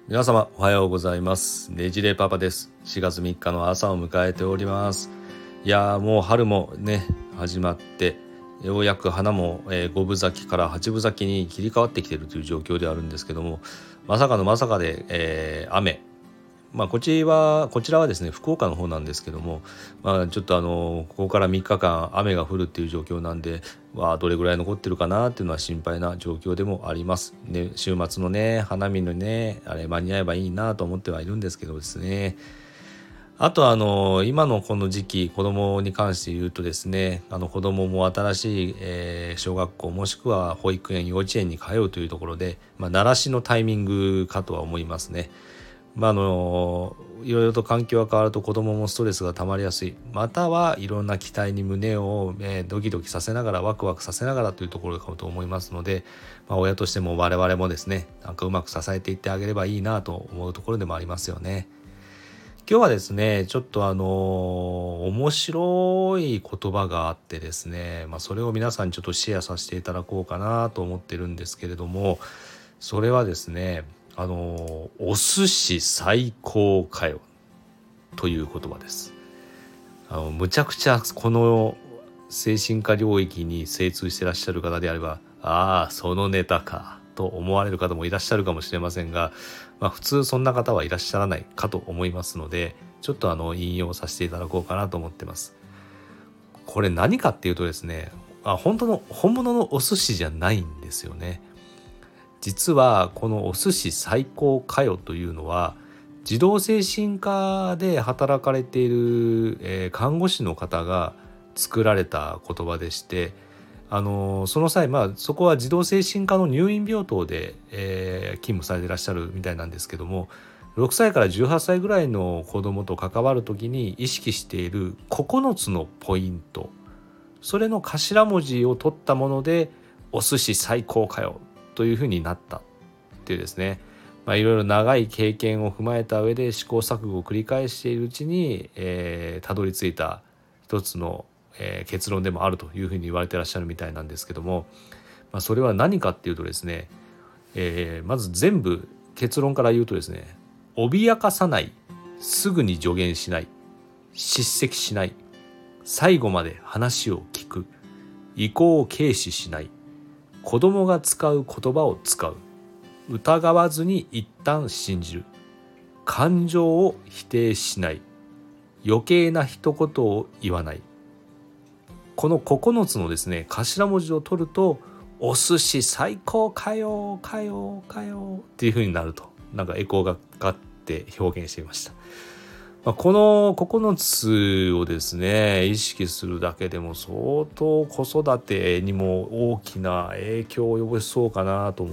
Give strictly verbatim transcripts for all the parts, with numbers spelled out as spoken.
皆様おはようございます。ねじれパパです。しがつみっかの朝を迎えております。いやーもう春もね始まって、ようやく花も、えー、ごぶ咲きからはちぶ咲きに切り替わってきているという状況であるんですけども、まさかのまさかで、えー、雨まあ、こちらはこちらはですね福岡の方なんですけども、まあ、ちょっとあのここからみっかかん雨が降るっていう状況なんで、まあ、どれぐらい残ってるかなっていうのは心配な状況でもあります、ね、週末のね花見のねあれ間に合えばいいなと思ってはいるんですけどですね。あとあの今のこの時期子供に関して言うとですね、あの子供も新しい、えー小学校もしくは保育園幼稚園に通うというところで、まあ、慣らしのタイミングかとは思いますね。まあ、あのいろいろと環境が変わると子どももストレスがたまりやすい、またはいろんな期待に胸を、えー、ドキドキさせながらワクワクさせながらというところかと思いますので、まあ、親としても我々もですねなんかうまく支えていってあげればいいなと思うところでもありますよね。今日はですねちょっとあの面白い言葉があってですね、まあ、それを皆さんにちょっとシェアさせていただこうかなと思ってるんですけれども、それはですねあのお寿司最高かよという言葉です。あのむちゃくちゃこの精神科領域に精通していらっしゃる方であれば、ああそのネタかと思われる方もいらっしゃるかもしれませんが、まあ、普通そんな方はいらっしゃらないかと思いますので、ちょっとあの引用させていただこうかなと思ってます。これ何かっていうとですね、あ本当の本物のお寿司じゃないんですよね。実はこのお寿司最高かよというのは児童精神科で働かれている、えー看護師の方が作られた言葉でして、あのーその際、まあ、そこは児童精神科の入院病棟で、えー勤務されていらっしゃるみたいなんですけども、ろくさいからじゅうはっさいぐらいの子どもと関わるときに意識しているここのつのポイント、それの頭文字を取ったものでお寿司最高かよというふうになったっていうですね、まあ、いろいろ長い経験を踏まえた上で試行錯誤を繰り返しているうちに、えー、たどり着いた一つの、えー結論でもあるというふうに言われていらっしゃるみたいなんですけども、まあ、それは何かっていうとですね、えーまず全部結論から言うとですね、脅かさない、すぐに助言しない、叱責しない、最後まで話を聞く、意向を軽視しない、子供が使う言葉を使う、疑わずに一旦信じる、感情を否定しない、余計な一言を言わない。このここのつのですね頭文字を取るとお寿司最高かよかよかよっていう風になると、なんかエコーがかかって表現していました。まあ、このここのつをですね意識するだけでも相当子育てにも大きな影響を及ぼしそうかなと思って、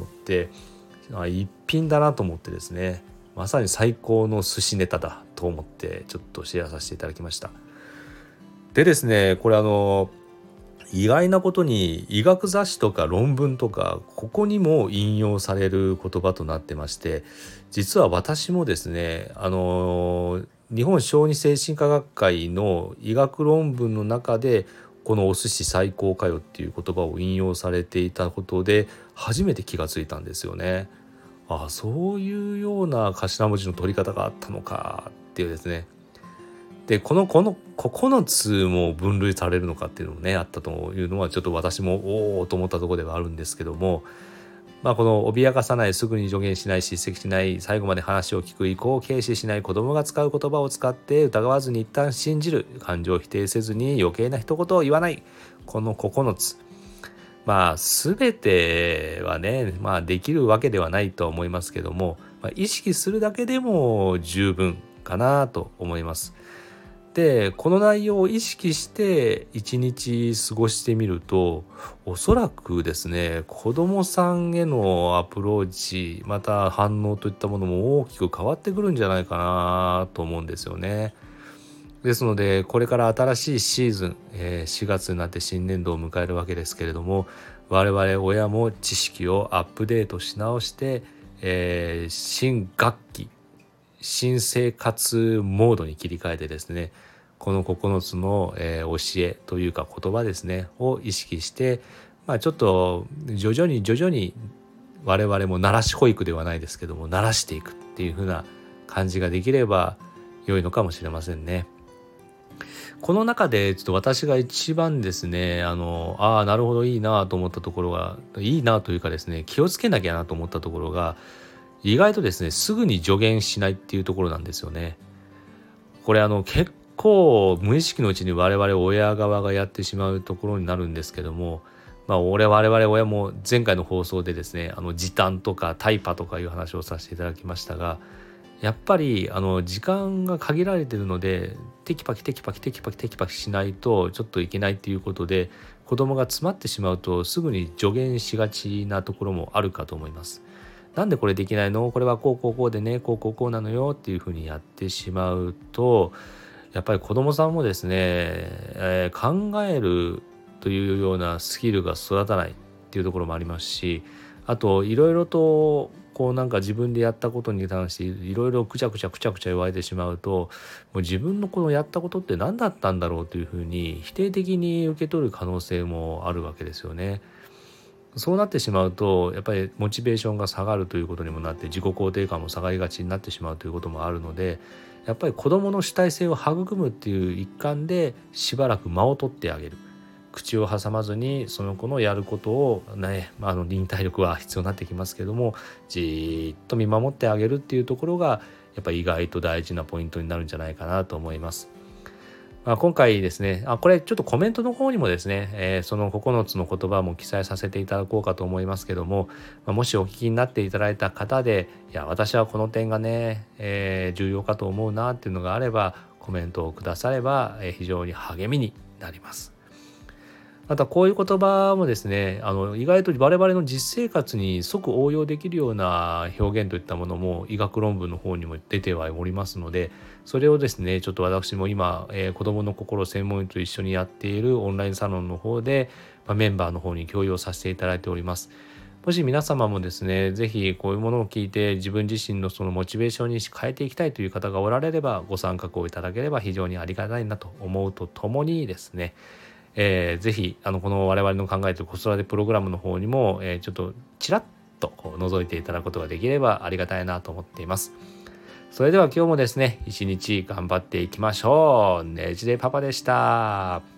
一品だなと思ってですね、まさに最高の寿司ネタだと思ってちょっとシェアさせていただきました。でですね、これあの意外なことに医学雑誌とか論文とかここにも引用される言葉となってまして、実は私もですねあの日本小児精神科学会の医学論文の中でこのお寿司最高かよっていう言葉を引用されていたことで初めて気がついたんですよね。ああそういうような頭文字の取り方があったのかっていうですね。でこのこのここのつも分類されるのかっていうのもねあったというのはちょっと私もおおと思ったところではあるんですけども、まあ、この脅かさない、すぐに助言しない、叱責しない、最後まで話を聞く、意向を軽視しない、子供が使う言葉を使って疑わずに一旦信じる、感情を否定せずに余計な一言を言わない、このここのつ、まあ全てはね、まあ、できるわけではないと思いますけども、まあ、意識するだけでも十分かなと思います。でこの内容を意識して一日過ごしてみると、おそらくですね子どもさんへのアプローチまた反応といったものも大きく変わってくるんじゃないかなと思うんですよね。ですのでこれから新しいシーズン、えーしがつになって新年度を迎えるわけですけれども、我々親も知識をアップデートし直して、えー新学期新生活モードに切り替えてですね、このここのつの、えー教えというか言葉ですねを意識して、まあ、ちょっと徐々に徐々に我々も慣らし保育ではないですけども慣らしていく、 っていう風な感じができれば良いのかもしれませんね。この中でちょっと私が一番ですね、あの、ああ、なるほどいいなと思ったところが、いいなというかですね、気をつけなきゃなと思ったところが、意外とですね、すぐに助言しないっていうところなんですよね。これあの結構無意識のうちに我々親側がやってしまうところになるんですけども、まあ俺我々親も前回の放送でですね、あの時短とかタイパとかいう話をさせていただきましたが、やっぱりあの時間が限られているのでテキパキテキパキテキパキテキパキしないとちょっといけないっていうことで、子供が詰まってしまうとすぐに助言しがちなところもあるかと思います。なんでこれできないの？これはこうこうこうでね、こうこうこうなのよっていうふうにやってしまうと、やっぱり子供さんもですね、えー考えるというようなスキルが育たないっていうところもありますし、あといろいろとこうなんか自分でやったことに関していろいろくちゃくちゃくちゃくちゃ言われてしまうと、もう自分のこのやったことって何だったんだろうというふうに否定的に受け取る可能性もあるわけですよね。そうなってしまうとやっぱりモチベーションが下がるということにもなって、自己肯定感も下がりがちになってしまうということもあるので、やっぱり子どもの主体性を育むっていう一環でしばらく間を取ってあげる、口を挟まずにその子のやることをね、あの忍耐力は必要になってきますけども、じーっと見守ってあげるっていうところがやっぱり意外と大事なポイントになるんじゃないかなと思います。まあ、今回ですね、あこれちょっとコメントの方にもですね、えー、そのここのつの言葉も記載させていただこうかと思いますけども、まあ、もしお聞きになっていただいた方で、いや私はこの点がね、えー、重要かと思うなっていうのがあればコメントをくだされば、えー、非常に励みになります。またこういう言葉もですね、あの意外と我々の実生活に即応用できるような表現といったものも医学論文の方にも出てはおりますので、それをですねちょっと私も今、えー、子どもの心専門医と一緒にやっているオンラインサロンの方で、まあ、メンバーの方に共有させていただいております。もし皆様もですね、ぜひこういうものを聞いて自分自身のそのモチベーションに変えていきたいという方がおられれば、ご参画をいただければ非常にありがたいなと思うとともにですね、えー、ぜひあのこの我々の考えている子育てプログラムの方にも、えー、ちょっとちらっとこう覗いていただくことができればありがたいなと思っています。それでは今日もですね一日頑張っていきましょう。ねじれパパでした。